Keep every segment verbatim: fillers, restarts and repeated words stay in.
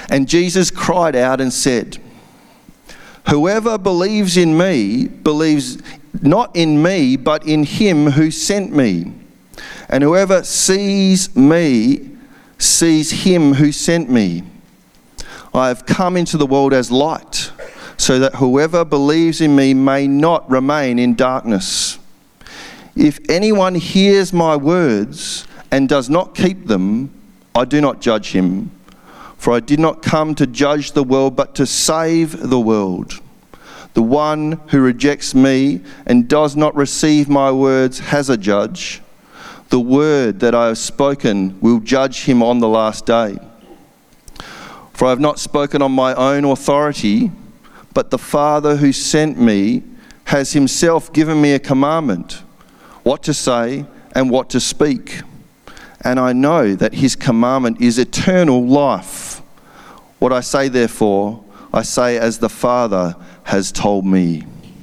And Jesus cried out and said, "Whoever believes in me believes not in me, but in him who sent me. And whoever sees me sees him who sent me. I have come into the world as light, so that whoever believes in me may not remain in darkness. If anyone hears my words and does not keep them, I do not judge him. For I did not come to judge the world, but to save the world. The one who rejects me and does not receive my words has a judge. The word that I have spoken will judge him on the last day. For I have not spoken on my own authority, but the Father who sent me has himself given me a commandment, what to say and what to speak. And I know that his commandment is eternal life. What I say, therefore, I say as the Father has told me."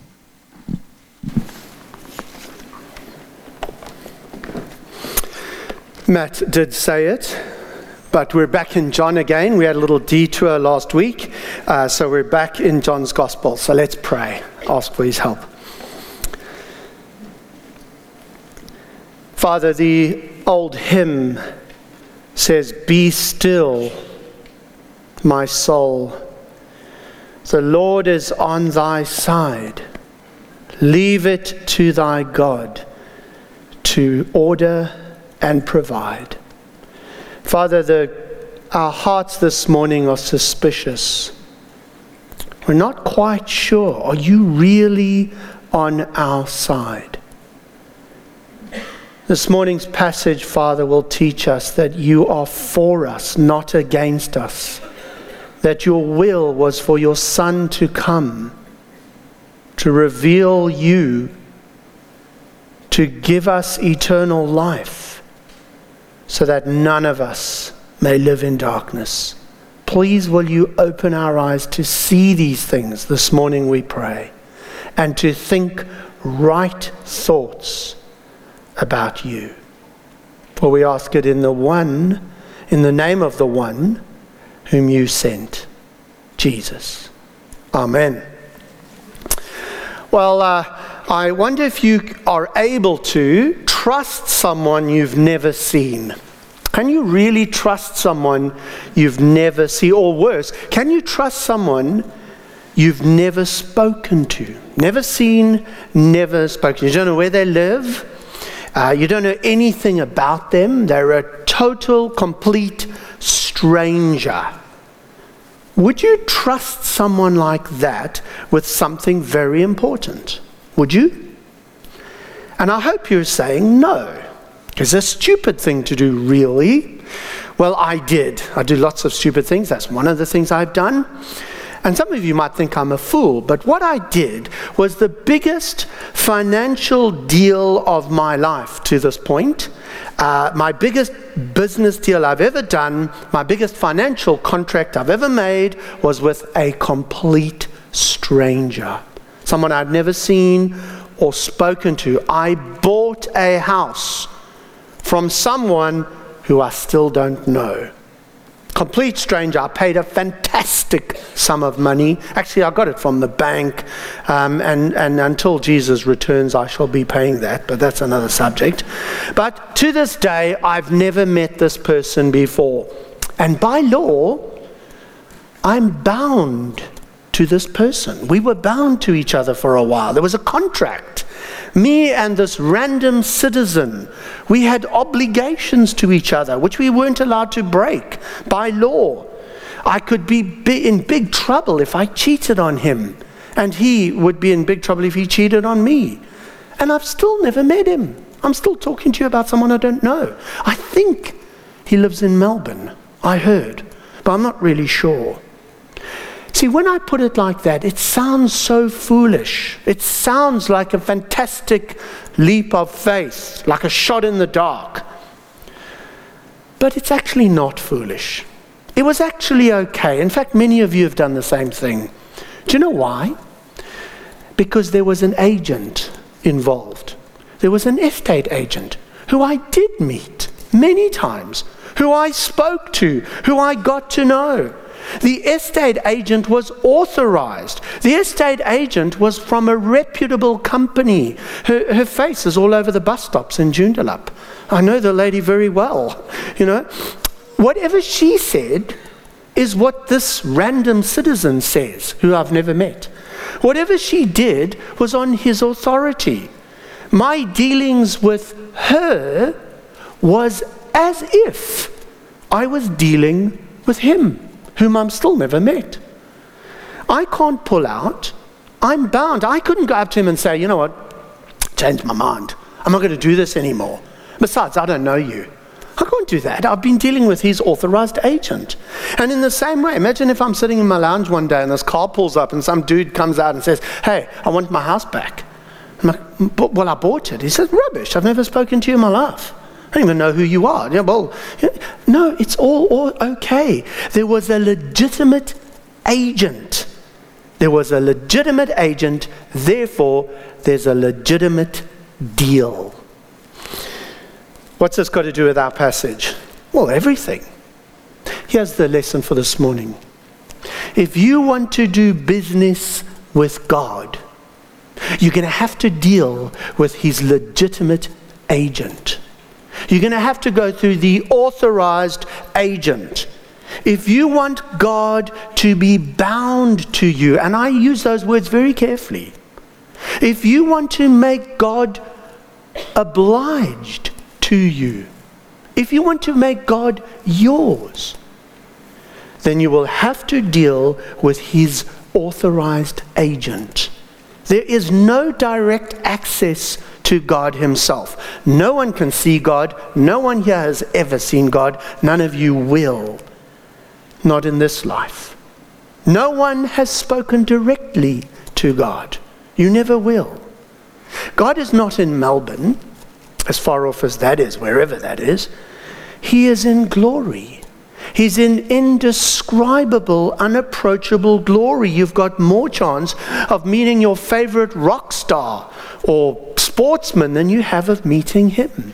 Matt did say it, but we're back in John again. We had a little detour last week, uh, so we're back in John's Gospel. So let's pray, ask for his help. Father, the old hymn says, "Be still, my soul. The Lord is on thy side. Leave it to thy God to order and provide." Father, the, our hearts this morning are suspicious. We're not quite sure. Are you really on our side? This morning's passage, Father, will teach us that you are for us, not against us. That your will was for your Son to come, to reveal you, to give us eternal life, so that none of us may live in darkness. Please will you open our eyes to see these things this morning, we pray, and to think right thoughts about you. For we ask it in the one, in the name of the one whom you sent, Jesus. Amen. Well, uh, I wonder if you are able to trust someone you've never seen. Can you really trust someone you've never seen? Or worse, can you trust someone you've never spoken to? Never seen, never spoken. You don't know where they live. Uh, you don't know anything about them. They're a total, complete stranger. Would you trust someone like that with something very important? Would you? And I hope you're saying no. It's a stupid thing to do, really. Well, I did. I do lots of stupid things. That's one of the things I've done. And some of you might think I'm a fool, but what I did was the biggest financial deal of my life to this point. Uh, my biggest business deal I've ever done, my biggest financial contract I've ever made was with a complete stranger. Someone I'd never seen or spoken to. I bought a house from someone who I still don't know. Complete stranger. I paid a fantastic sum of money. Actually, I got it from the bank, um, and, and until Jesus returns, I shall be paying that, but that's another subject. But to this day, I've never met this person before. And by law, I'm bound to this person. We were bound to each other for a while. There was a contract. Me and this random citizen, we had obligations to each other, which we weren't allowed to break by law. I could be in big trouble if I cheated on him, and he would be in big trouble if he cheated on me. And I've still never met him. I'm still talking to you about someone I don't know. I think he lives in Melbourne, I heard, but I'm not really sure. See, when I put it like that, it sounds so foolish. It sounds like a fantastic leap of faith, like a shot in the dark. But it's actually not foolish. It was actually okay. In fact, many of you have done the same thing. Do you know why? Because there was an agent involved. There was an estate agent who I did meet many times, who I spoke to, who I got to know. The estate agent was authorized. The estate agent was from a reputable company. Her, her face is all over the bus stops in Joondalup. I know the lady very well. You know, whatever she said is what this random citizen says, who I've never met. Whatever she did was on his authority. My dealings with her was as if I was dealing with him, whom I'm still never met. I can't pull out. I'm bound. I couldn't go up to him and say, you know what, change my mind. I'm not going to do this anymore. Besides, I don't know you. I can't do that. I've been dealing with his authorized agent. And in the same way, imagine if I'm sitting in my lounge one day and this car pulls up and some dude comes out and says, hey, I want my house back. I'm like, but, well, I bought it. He says, rubbish. I've never spoken to you in my life. I don't even know who you are. Yeah, well, no, it's all, all okay. There was a legitimate agent. There was a legitimate agent. Therefore, there's a legitimate deal. What's this got to do with our passage? Well, everything. Here's the lesson for this morning. If you want to do business with God, you're going to have to deal with his legitimate agent. You're going to have to go through the authorized agent. If you want God to be bound to you, and I use those words very carefully, if you want to make God obliged to you, if you want to make God yours, then you will have to deal with his authorized agent. There is no direct access to God himself. No one can see God. No one here has ever seen God. None of you will. Not in this life. No one has spoken directly to God. You never will. God is not in Melbourne, as far off as that is, wherever that is. He is in glory. He's in indescribable, unapproachable glory. You've got more chance of meeting your favorite rock star or sportsman than you have of meeting him.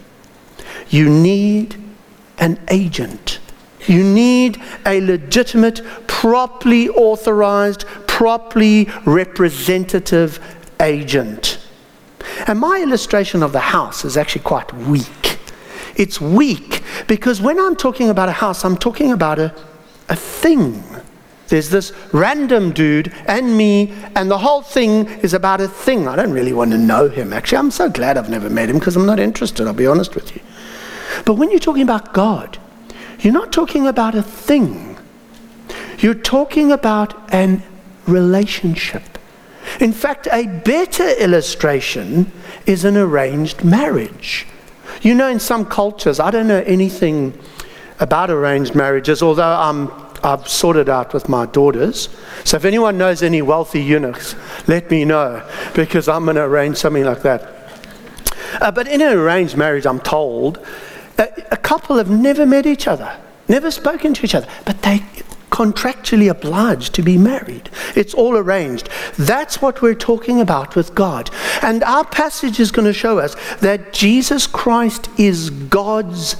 You need an agent. You need a legitimate, properly authorized, properly representative agent. And my illustration of the house is actually quite weak. It's weak because when I'm talking about a house, I'm talking about a, a thing. There's this random dude and me, and the whole thing is about a thing. I don't really want to know him, actually. I'm so glad I've never met him because I'm not interested, I'll be honest with you. But when you're talking about God, you're not talking about a thing. You're talking about an relationship. In fact, a better illustration is an arranged marriage. You know, in some cultures, I don't know anything about arranged marriages, although I'm, I've sorted out with my daughters. So if anyone knows any wealthy eunuchs, let me know, because I'm going to arrange something like that. Uh, but in an arranged marriage, I'm told, a, a couple have never met each other, never spoken to each other, but they contractually obliged to be married. It's all arranged. That's what we're talking about with God. And our passage is going to show us that Jesus Christ is God's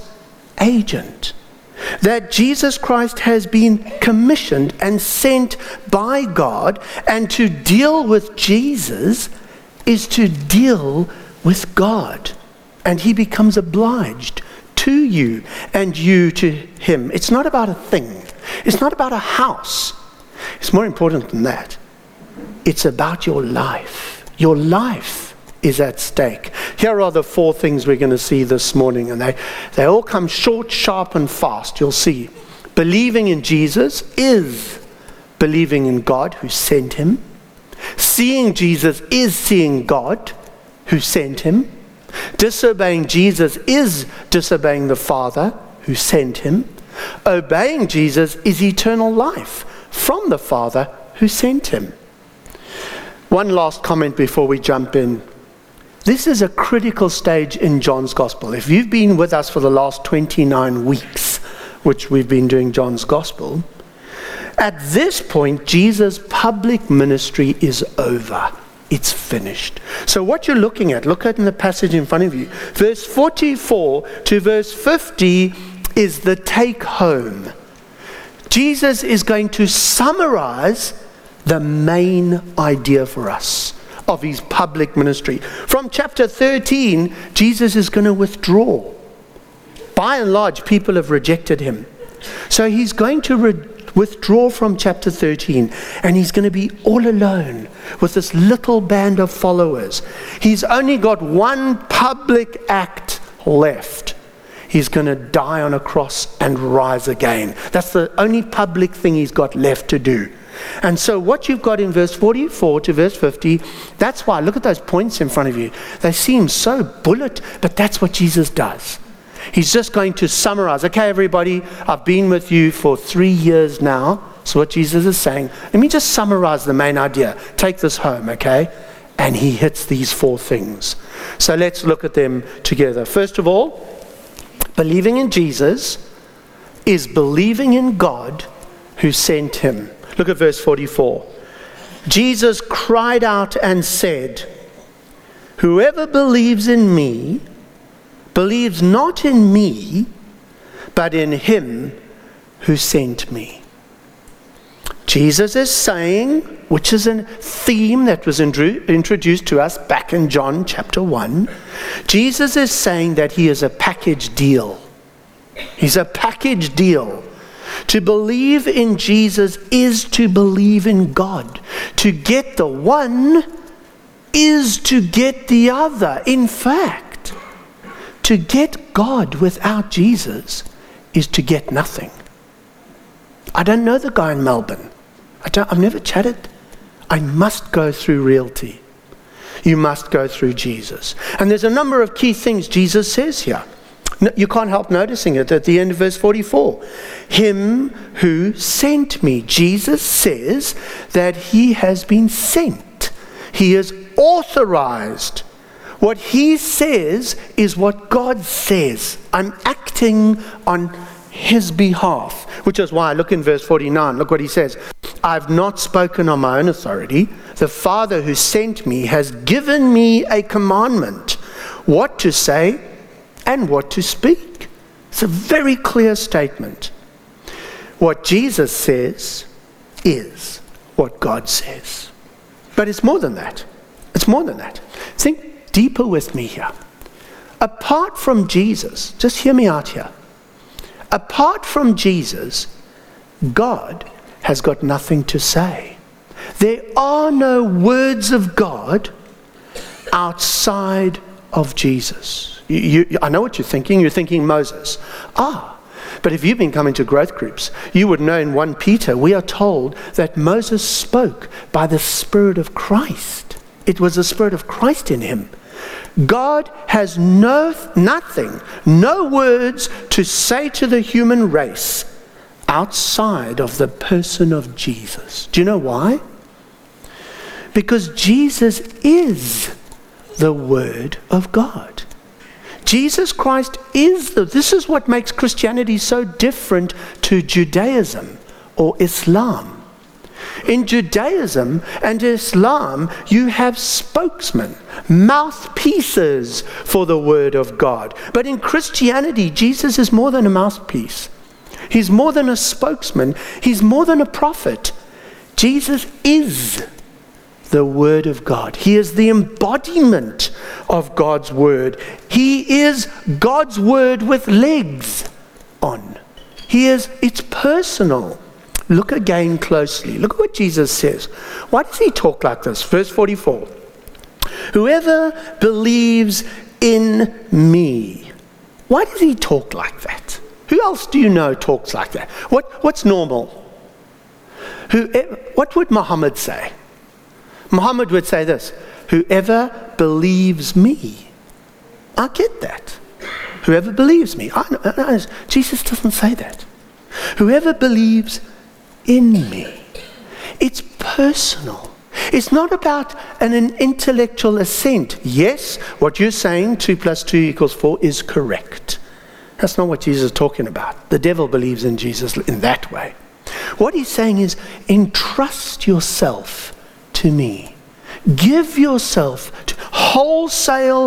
agent. That Jesus Christ has been commissioned and sent by God, and to deal with Jesus is to deal with God. And he becomes obliged to you and you to him. It's not about a thing. It's not about a house. It's more important than that. It's about your life. Your life is at stake. Here are the four things we're going to see this morning, and they, they all come short, sharp, and fast. You'll see. Believing in Jesus is believing in God who sent him. Seeing Jesus is seeing God who sent him. Disobeying Jesus is disobeying the Father who sent him. Obeying Jesus is eternal life from the Father who sent him. One last comment before we jump in. This is a critical stage in John's Gospel. If you've been with us for the last twenty-nine weeks, which we've been doing John's Gospel, at this point, Jesus' public ministry is over. It's finished. So what you're looking at, look at in the passage in front of you. Verse forty-four to verse fifty is the take home. Jesus is going to summarize the main idea for us of his public ministry. From chapter thirteen, Jesus is going to withdraw. By and large, people have rejected him. So he's going to re- withdraw from chapter thirteen, and he's going to be all alone with this little band of followers. He's only got one public act left. He's going to die on a cross and rise again. That's the only public thing he's got left to do. And so what you've got in verse forty-four to verse fifty, that's why, look at those points in front of you. They seem so bullet, but that's what Jesus does. He's just going to summarize. Okay, everybody, I've been with you for three years now. So what Jesus is saying, let me just summarize the main idea. Take this home, okay? And he hits these four things. So let's look at them together. First of all, believing in Jesus is believing in God who sent him. Look at verse forty-four. Jesus cried out and said, "Whoever believes in me believes not in me, but in him who sent me." Jesus is saying, which is a theme that was indru- introduced to us back in John chapter one. Jesus is saying that he is a package deal. He's a package deal. To believe in Jesus is to believe in God. To get the one is to get the other. In fact, to get God without Jesus is to get nothing. I don't know the guy in Melbourne. I don't, I've never chatted. I must go through Realty. You must go through Jesus. And there's a number of key things Jesus says here. No, you can't help noticing it at the end of verse forty-four. Him who sent me. Jesus says that he has been sent. He is authorized. What he says is what God says. I'm acting on his behalf, which is why I look in verse forty-nine. Look what he says. I've not spoken on my own authority. The Father who sent me has given me a commandment, what to say and what to speak. It's a very clear statement. What Jesus says is what God says. But it's more than that. It's more than that. Think deeper with me here. Apart from Jesus, just hear me out here. Apart from Jesus, God has got nothing to say. There are no words of God outside of Jesus. You, you, I know what you're thinking. You're thinking Moses. Ah, but if you've been coming to growth groups, you would know in First Peter, we are told that Moses spoke by the Spirit of Christ. It was the Spirit of Christ in him. God has no nothing, no words to say to the human race outside of the person of Jesus. Do you know why? Because Jesus is the Word of God. Jesus Christ is the, this is what makes Christianity so different to Judaism or Islam. In Judaism and Islam, you have spokesmen, mouthpieces for the Word of God. But in Christianity, Jesus is more than a mouthpiece. He's more than a spokesman. He's more than a prophet. Jesus is the Word of God. He is the embodiment of God's Word. He is God's Word with legs on. He is, it's personal. Look again closely. Look at what Jesus says. Why does he talk like this? Verse forty-four. Whoever believes in me. Why does he talk like that? Who else do you know talks like that? What, what's normal? Who, what would Muhammad say? Muhammad would say this. Whoever believes me. I get that. Whoever believes me. I know, I know. Jesus doesn't say that. Whoever believes in me. It's personal. It's not about an, an intellectual assent. Yes, what you're saying, two plus two equals four, is correct. That's not what Jesus is talking about. The devil believes in Jesus in that way. What he's saying is, entrust yourself to me. Give yourself to wholesale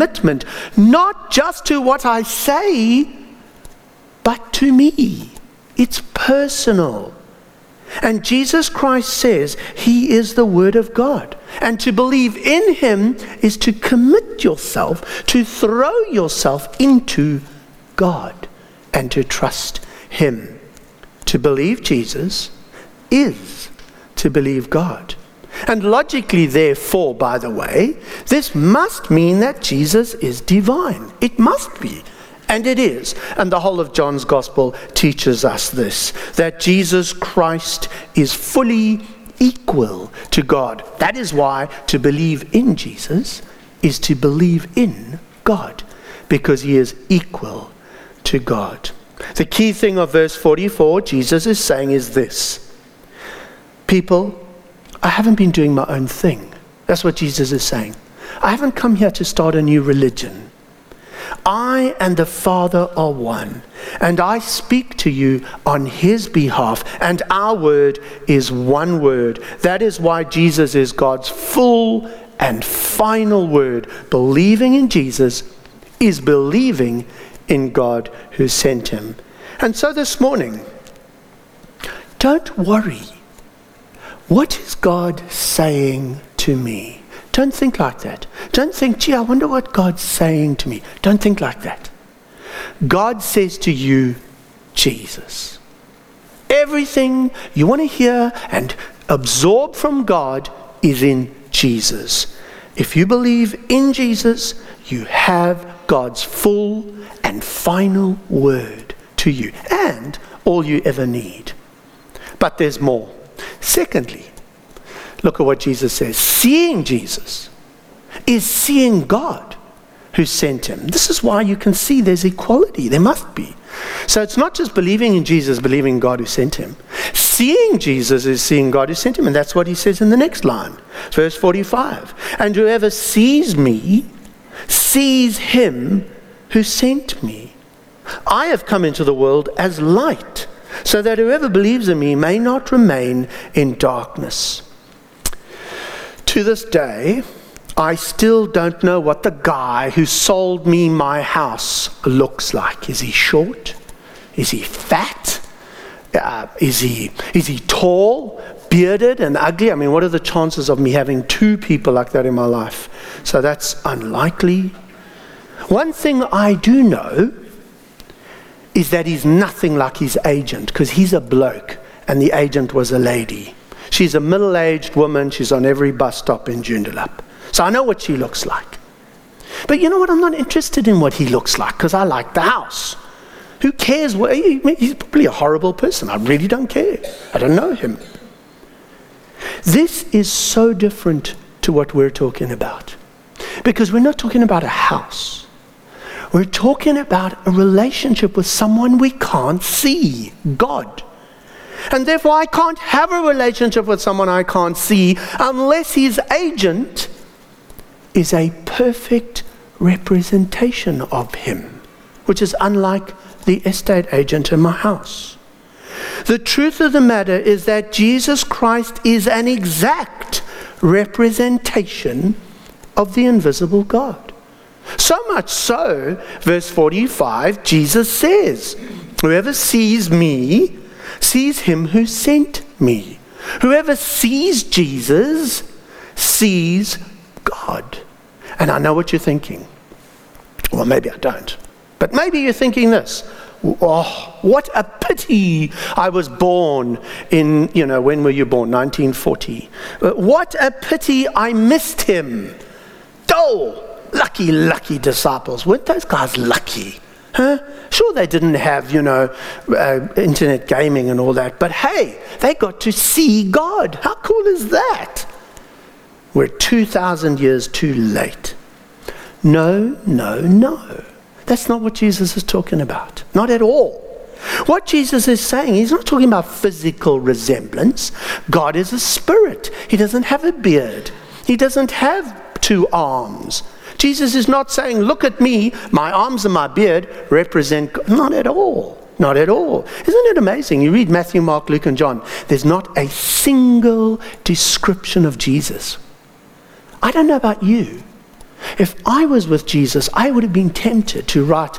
commitment, not just to what I say, but to me. It's personal. And Jesus Christ says he is the Word of God. And to believe in him is to commit yourself, to throw yourself into God and to trust him. To believe Jesus is to believe God. And logically, therefore, by the way, this must mean that Jesus is divine. It must be. And it is. And the whole of John's Gospel teaches us this, that Jesus Christ is fully equal to God. That is why to believe in Jesus is to believe in God, because he is equal to God. The key thing of verse forty-four, Jesus is saying is this: people, I haven't been doing my own thing. That's what Jesus is saying. I haven't come here to start a new religion. I and the Father are one, and I speak to you on his behalf, and our word is one word. That is why Jesus is God's full and final word. Believing in Jesus is believing in God who sent him. And so this morning, don't worry. What is God saying to me? Don't think like that. Don't think, gee, I wonder what God's saying to me. Don't think like that. God says to you, Jesus. Everything you want to hear and absorb from God is in Jesus. If you believe in Jesus, you have God's full and final word to you, and all you ever need. But there's more. Secondly, look at what Jesus says. Seeing Jesus is seeing God who sent him. This is why you can see there's equality. There must be. So it's not just believing in Jesus, believing in God who sent him. Seeing Jesus is seeing God who sent him. And that's what he says in the next line. Verse forty-five. And whoever sees me, sees him who sent me. I have come into the world as light, so that whoever believes in me may not remain in darkness. To this day, I still don't know what the guy who sold me my house looks like. Is he short? Is he fat? Uh, is he is he tall, bearded, and ugly? I mean, what are the chances of me having two people like that in my life? So that's unlikely. One thing I do know is that he's nothing like his agent, because he's a bloke and the agent was a lady. She's a middle-aged woman. She's on every bus stop in Joondalup. So I know what she looks like. But you know what? I'm not interested in what he looks like, because I like the house. Who cares? What, he, he's probably a horrible person. I really don't care. I don't know him. This is so different to what we're talking about, because we're not talking about a house. We're talking about a relationship with someone we can't see, God. And therefore, I can't have a relationship with someone I can't see unless his agent is a perfect representation of him, which is unlike the estate agent in my house. The truth of the matter is that Jesus Christ is an exact representation of the invisible God. So much so, verse forty-five, Jesus says, whoever sees me sees him who sent me. Whoever sees Jesus sees God. And I know what you're thinking. Well, maybe I don't. But maybe you're thinking this. Oh, what a pity I was born in, you know, when were you born? nineteen forty. What a pity I missed him. Oh, lucky, lucky disciples. Weren't those guys lucky? Huh? Sure, they didn't have, you know, uh, internet gaming and all that, but hey, they got to see God. How cool is that? We're two thousand years too late. No, no, no. That's not what Jesus is talking about. Not at all. What Jesus is saying, he's not talking about physical resemblance. God is a spirit. He doesn't have a beard. He doesn't have two arms. Jesus is not saying, look at me, my arms and my beard represent God. Not at all. Not at all. Isn't it amazing? You read Matthew, Mark, Luke, and John. There's not a single description of Jesus. I don't know about you. If I was with Jesus, I would have been tempted to write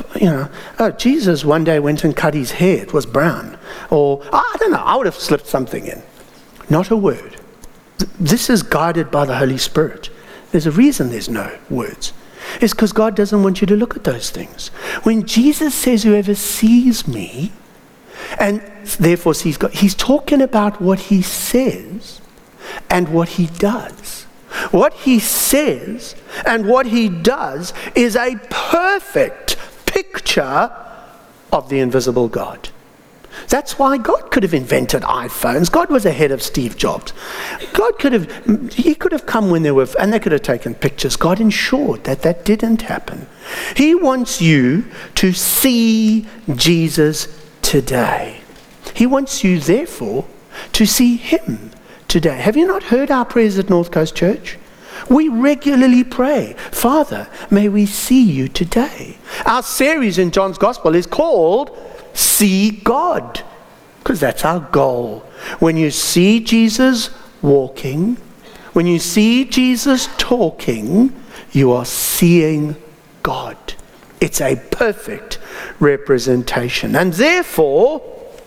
you know, oh, Jesus one day went and cut his hair, it was brown. Or, I don't know, I would have slipped something in. Not a word. This is guided by the Holy Spirit. There's a reason there's no words. It's because God doesn't want you to look at those things. When Jesus says, whoever sees me, and therefore sees God, he's talking about what he says and what he does. What he says and what he does is a perfect picture of the invisible God. That's why God could have invented iPhones. God was ahead of Steve Jobs. God could have, he could have come when they were, and they could have taken pictures. God ensured that that didn't happen. He wants you to see Jesus today. He wants you, therefore, to see him today. Have you not heard our prayers at North Coast Church? We regularly pray, Father, may we see you today. Our series in John's Gospel is called See God, because that's our goal. When you see Jesus walking, when you see Jesus talking, you are seeing God. It's a perfect representation. And therefore,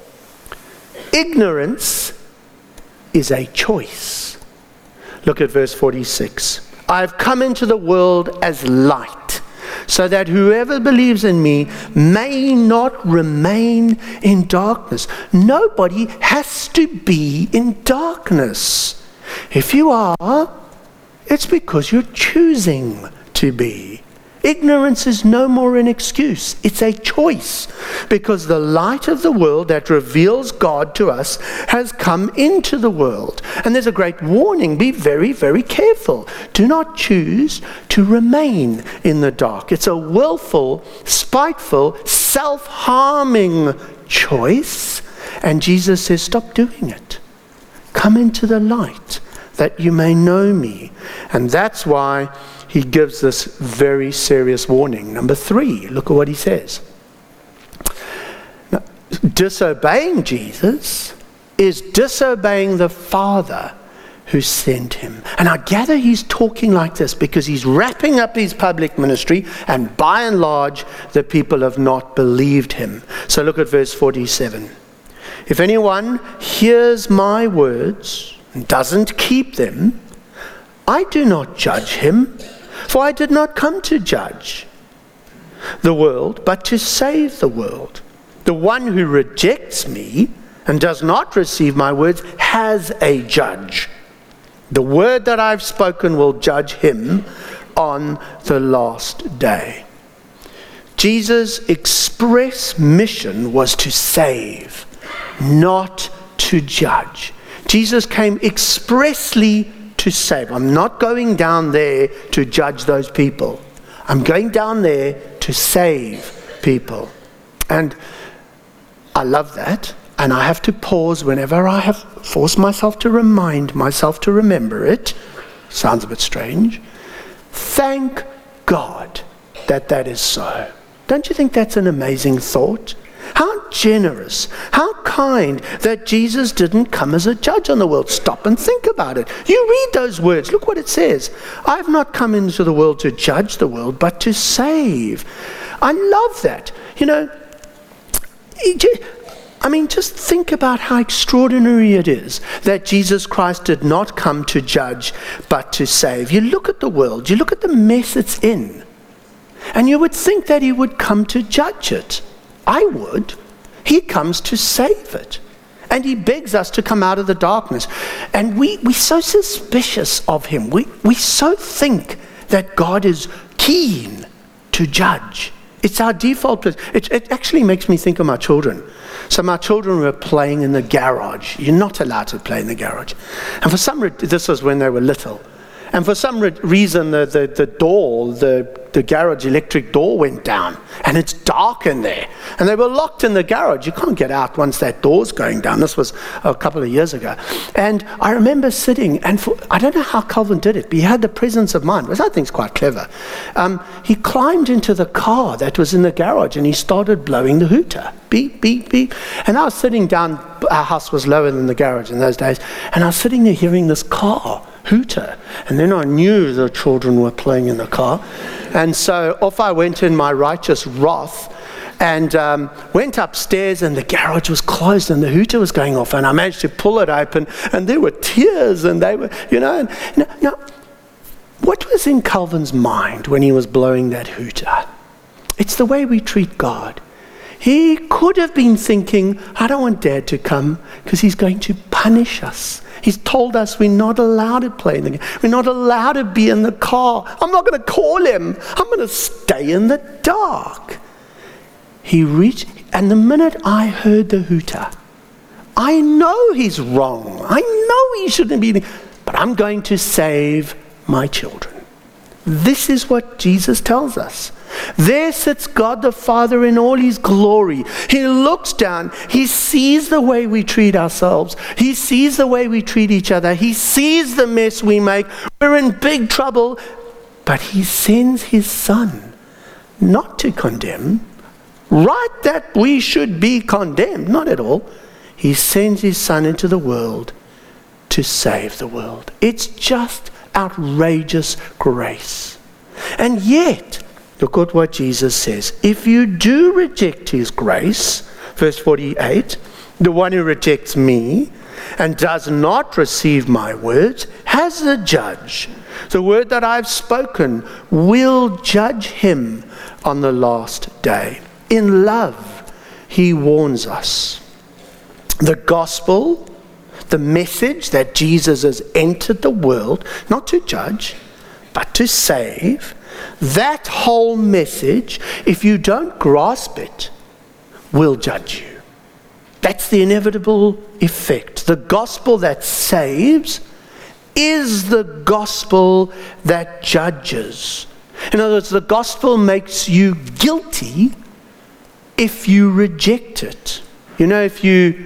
ignorance is a choice. Look at verse forty-six. I have come into the world as light, so that whoever believes in me may not remain in darkness. Nobody has to be in darkness. If you are, it's because you're choosing to be. Ignorance is no more an excuse. It's a choice, because the light of the world that reveals God to us has come into the world. And there's a great warning. Be very, very careful. Do not choose to remain in the dark. It's a willful, spiteful, self-harming choice. And Jesus says, stop doing it. Come into the light that you may know me. And that's why he gives this very serious warning. Number three, look at what he says. Now, disobeying Jesus is disobeying the Father who sent him. And I gather he's talking like this because he's wrapping up his public ministry, and by and large, the people have not believed him. So look at verse forty-seven. If anyone hears my words and doesn't keep them, I do not judge him. For I did not come to judge the world, but to save the world. The one who rejects me and does not receive my words has a judge. The word that I've spoken will judge him on the last day. Jesus' express mission was to save, not to judge. Jesus came expressly to save. I'm not going down there to judge those people. I'm going down there to save people. And I love that. And I have to pause whenever I have forced myself to remind myself to remember it. Sounds a bit strange. Thank God that that is so. Don't you think that's an amazing thought? How generous, how kind that Jesus didn't come as a judge on the world. Stop and think about it. You read those words. Look what it says. I have not come into the world to judge the world, but to save. I love that. You know, I mean, just think about how extraordinary it is that Jesus Christ did not come to judge, but to save. You look at the world, you look at the mess it's in, and you would think that he would come to judge it. I would. He comes to save it. And he begs us to come out of the darkness. And we, we're so suspicious of him. We, we so think that God is keen to judge. It's our default. It, it actually makes me think of my children. So my children were playing in the garage. You're not allowed to play in the garage. And for some reason, this was when they were little. And for some re- reason, the, the, the door, the, the garage electric door went down. And it's dark in there. And they were locked in the garage. You can't get out once that door's going down. This was a couple of years ago. And I remember sitting, and for, I don't know how Calvin did it, but he had the presence of mind, which I think is quite clever. Um, he climbed into the car that was in the garage, and he started blowing the hooter. Beep, beep, beep. And I was sitting down, our house was lower than the garage in those days, and I was sitting there hearing this car hooter. And then I knew the children were playing in the car. And so off I went in my righteous wrath and um, went upstairs, and the garage was closed and the hooter was going off. And I managed to pull it open, and there were tears, and they were, you know. And, now, now, what was in Calvin's mind when he was blowing that hooter? It's the way we treat God. He could have been thinking, I don't want Dad to come because he's going to punish us. He's told us we're not allowed to play in the game. We're not allowed to be in the car. I'm not going to call him. I'm going to stay in the dark. He reached, and the minute I heard the hooter, I know he's wrong. I know he shouldn't be, but I'm going to save my children. This is what Jesus tells us. There sits God the Father in all his glory. He looks down. He sees the way we treat ourselves. He sees the way we treat each other. He sees the mess we make. We're in big trouble. But he sends his Son not to condemn. Right that we should be condemned. Not at all. He sends his Son into the world to save the world. It's just outrageous grace. And yet, look at what Jesus says. If you do reject his grace, verse forty-eight, the one who rejects me and does not receive my words has a judge. The word that I've spoken will judge him on the last day. In love, he warns us. The gospel, the message that Jesus has entered the world, not to judge, but to save, that whole message, if you don't grasp it, will judge you. That's the inevitable effect. The gospel that saves is the gospel that judges. In other words, the gospel makes you guilty if you reject it. You know, if you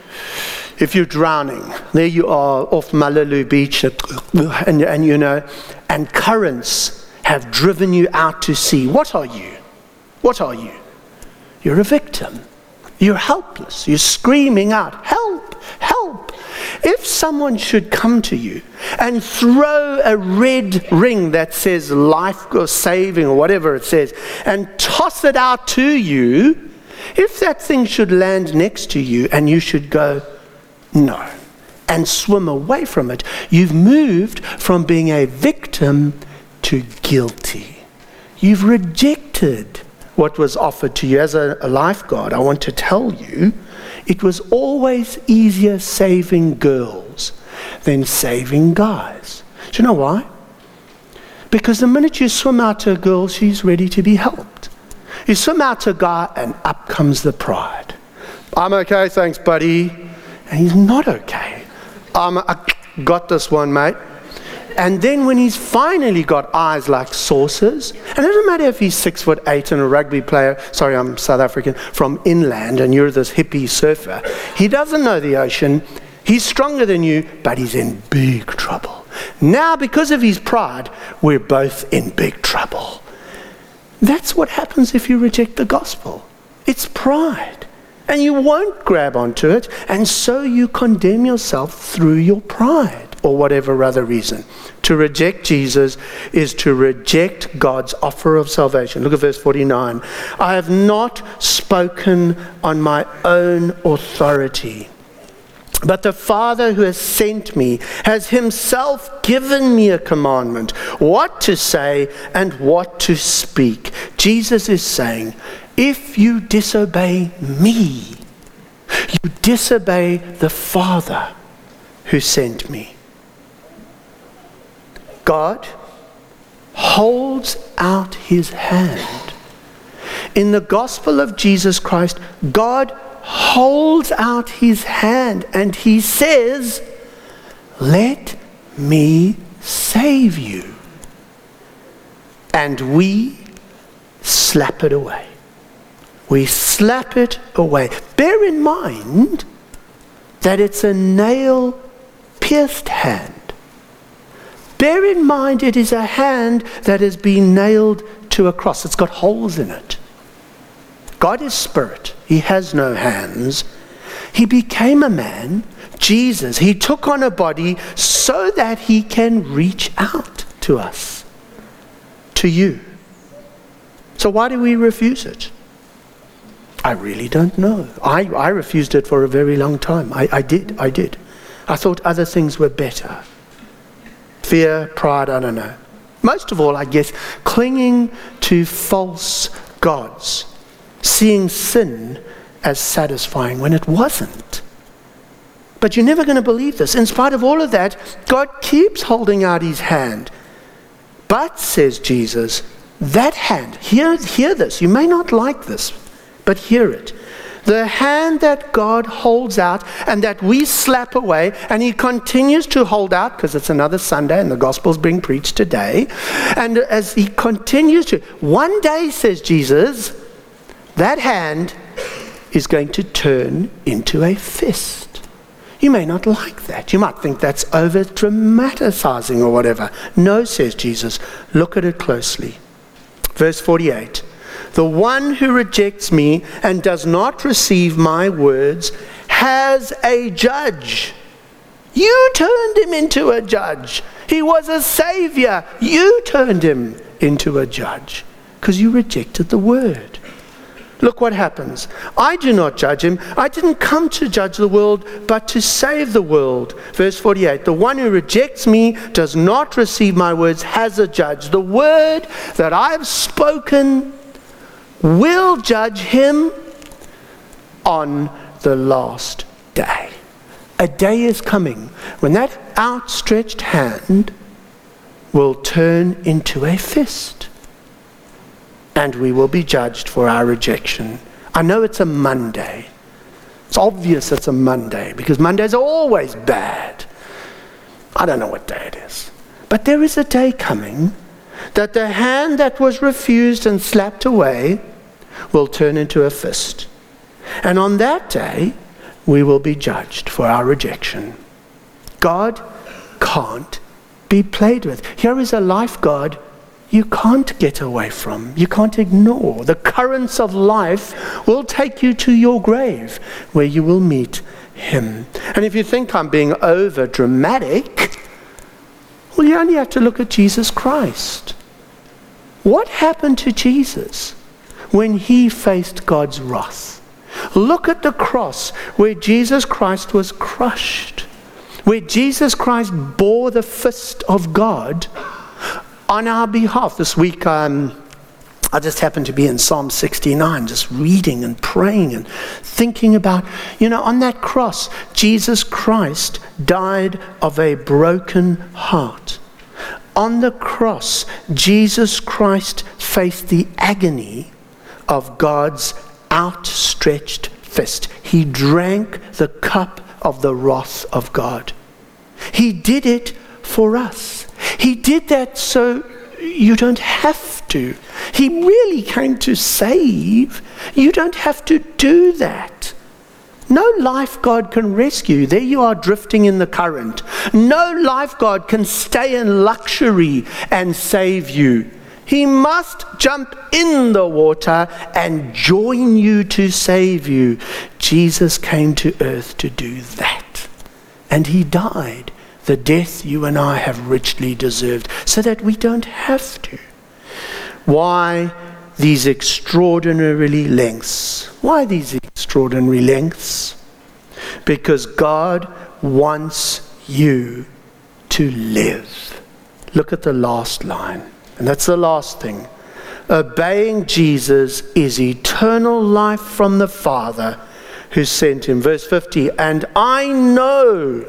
if you're drowning, there you are off Malibu Beach, and, and you know, and currents have driven you out to sea. What are you? What are you? You're a victim. You're helpless. You're screaming out, help, help. If someone should come to you and throw a red ring that says life or saving or whatever it says, and toss it out to you, if that thing should land next to you and you should go, no, and swim away from it, you've moved from being a victim to guilty. You've rejected what was offered to you. As a, a lifeguard, I want to tell you, it was always easier saving girls than saving guys. Do you know why? Because the minute you swim out to a girl, she's ready to be helped. You swim out to a guy, and up comes the pride. I'm okay, thanks, buddy. And he's not okay. Um, I got this one, mate. And then when he's finally got eyes like saucers, and it doesn't matter if he's six foot eight and a rugby player, sorry, I'm South African, from inland, and you're this hippie surfer, he doesn't know the ocean, he's stronger than you, but he's in big trouble. Now, because of his pride, we're both in big trouble. That's what happens if you reject the gospel. It's pride. And you won't grab onto it, and so you condemn yourself through your pride, or whatever other reason. To reject Jesus is to reject God's offer of salvation. Look at verse forty-nine. I have not spoken on my own authority, but the Father who has sent me has himself given me a commandment, what to say and what to speak. Jesus is saying, if you disobey me, you disobey the Father who sent me. God holds out his hand. In the gospel of Jesus Christ, God holds out his hand and he says, let me save you. And we slap it away. We slap it away. Bear in mind that it's a nail-pierced hand. Bear in mind it is a hand that has been nailed to a cross. It's got holes in it. God is spirit. He has no hands. He became a man, Jesus. He took on a body so that he can reach out to us, to you. So why do we refuse it? I really don't know. I, I refused it for a very long time. I, I did, I did. I thought other things were better. Fear, pride, I don't know. Most of all, I guess, clinging to false gods, seeing sin as satisfying when it wasn't. But you're never going to believe this. In spite of all of that, God keeps holding out his hand. But, says Jesus, that hand, hear, hear this, you may not like this, but hear it. The hand that God holds out and that we slap away, and he continues to hold out, because it's another Sunday and the gospel's being preached today, and as he continues to, one day, says Jesus, that hand is going to turn into a fist. You may not like that. You might think that's over dramatizing or whatever. No, says Jesus, look at it closely. Verse forty-eight. The one who rejects me and does not receive my words has a judge. You turned him into a judge. He was a savior. You turned him into a judge because you rejected the word. Look what happens. I do not judge him. I didn't come to judge the world, but to save the world. Verse forty-eight, the one who rejects me, does not receive my words, has a judge. The word that I've spoken will judge him on the last day. A day is coming when that outstretched hand will turn into a fist. And we will be judged for our rejection. I know it's a Monday. It's obvious it's a Monday because Mondays are always bad. I don't know what day it is. But there is a day coming that the hand that was refused and slapped away will turn into a fist. And on that day, we will be judged for our rejection. God can't be played with. Here is a life God you can't get away from. You can't ignore. The currents of life will take you to your grave where you will meet him. And if you think I'm being over dramatic, well, you only have to look at Jesus Christ. What happened to Jesus when he faced God's wrath? Look at the cross where Jesus Christ was crushed, where Jesus Christ bore the fist of God on our behalf. This week, um, I just happened to be in Psalm sixty-nine, just reading and praying and thinking about, you know, on that cross, Jesus Christ died of a broken heart. On the cross, Jesus Christ faced the agony of God's outstretched fist. He drank the cup of the wrath of God. He did it for us. He did that so you don't have to. He really came to save. You don't have to do that. No lifeguard can rescue. There you are drifting in the current. No lifeguard can stay in luxury and save you. He must jump in the water and join you to save you. Jesus came to earth to do that. And he died the death you and I have richly deserved, so that we don't have to. Why these extraordinary lengths? Why these extraordinary lengths? Because God wants you to live. Look at the last line, and that's the last thing. Obeying Jesus is eternal life from the Father who sent him. Verse fifty, and I know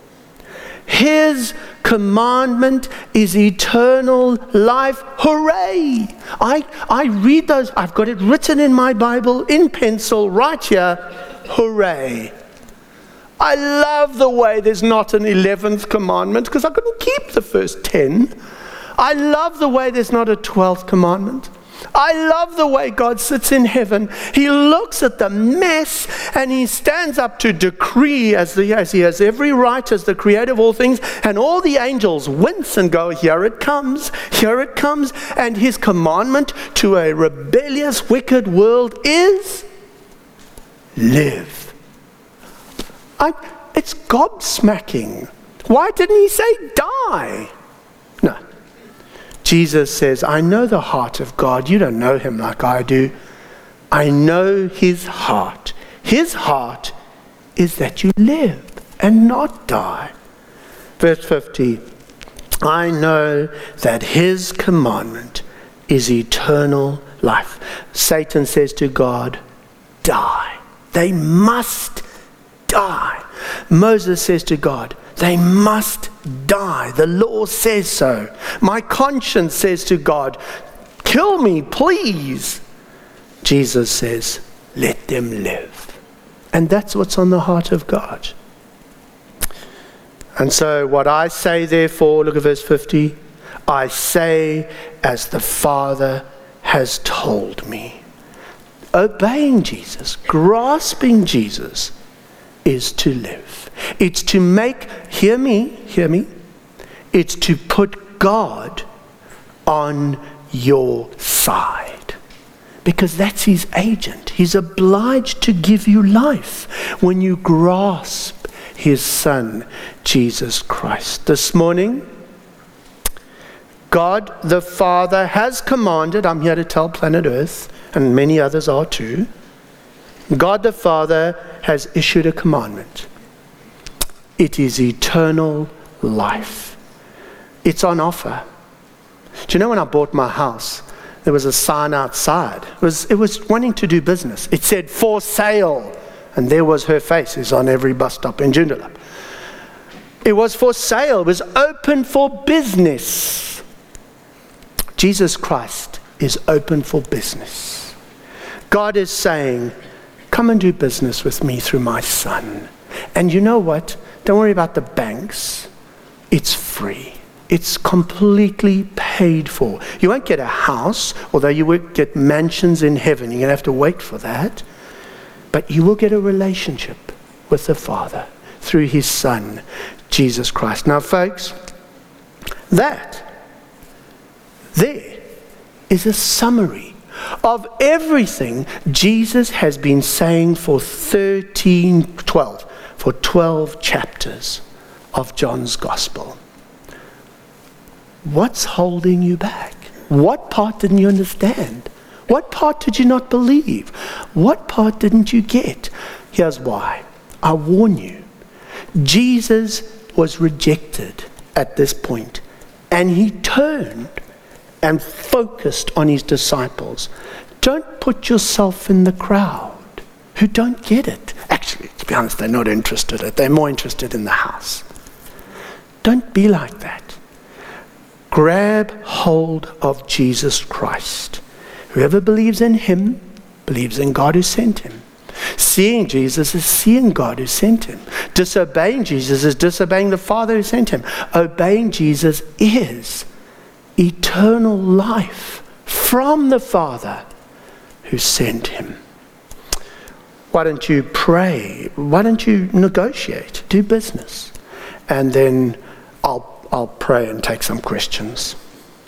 his commandment is eternal life. Hooray! I, I read those. I've got it written in my Bible in pencil right here. Hooray! I love the way there's not an eleventh commandment because I couldn't keep the first ten. I love the way there's not a twelfth commandment. I love the way God sits in heaven. He looks at the mess and he stands up to decree as, the, as he has every right as the creator of all things. And all the angels wince and go, here it comes, here it comes. And his commandment to a rebellious, wicked world is live. I, it's gobsmacking Why didn't he say die? No. Jesus says, I know the heart of God. You don't know him like I do. I know his heart. His heart is that you live and not die. Verse fifty, I know that his commandment is eternal life. Satan says to God, die. They must die. Moses says to God, they must die. The law says so. My conscience says to God, kill me, please. Jesus says, let them live. And that's what's on the heart of God. And so what I say therefore, look at verse fifty, I say as the Father has told me. Obeying Jesus, grasping Jesus is to live. It's to make, hear me, hear me, it's to put God on your side. Because that's his agent. He's obliged to give you life when you grasp his Son, Jesus Christ. This morning, God the Father has commanded, I'm here to tell planet Earth, and many others are too, God the Father has issued a commandment. It is eternal life. It's on offer. Do you know when I bought my house, there was a sign outside. It was, it was wanting to do business. It said, for sale. And there was her face. It's on every bus stop in Joondalup. It was for sale. It was open for business. Jesus Christ is open for business. God is saying, come and do business with me through my Son. And you know what? Don't worry about the banks. It's free. It's completely paid for. You won't get a house, although you will get mansions in heaven. You're going to have to wait for that. But you will get a relationship with the Father through his Son, Jesus Christ. Now, folks, that there is a summary of everything Jesus has been saying for thirteen, twelve, for twelve chapters of John's Gospel. What's holding you back? What part didn't you understand? What part did you not believe? What part didn't you get? Here's why. I warn you. Jesus was rejected at this point, and he turned and focused on his disciples. Don't put yourself in the crowd who don't get it. Actually, to be honest, they're not interested in it. They're more interested in the house. Don't be like that. Grab hold of Jesus Christ. Whoever believes in him, believes in God who sent him. Seeing Jesus is seeing God who sent him. Disobeying Jesus is disobeying the Father who sent him. Obeying Jesus is eternal life from the Father who sent him. Why don't you pray? Why don't you negotiate? Do business. And then I'll, I'll pray and take some questions.